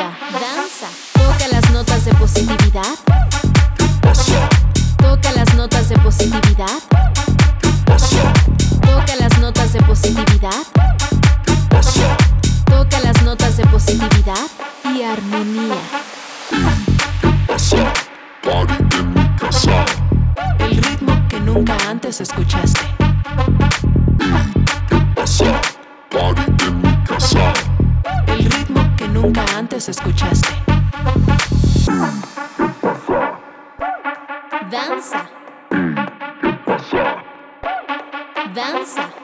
danza. Toca las notas de positividad. Toca las notas de positividad. Toca las notas de positividad. Toca las notas de positividad y armonía. Party en mi casa. El ritmo que nunca antes escuchaste. Party en mi casa. El ritmo que nunca antes escuchaste. Danza. Danza.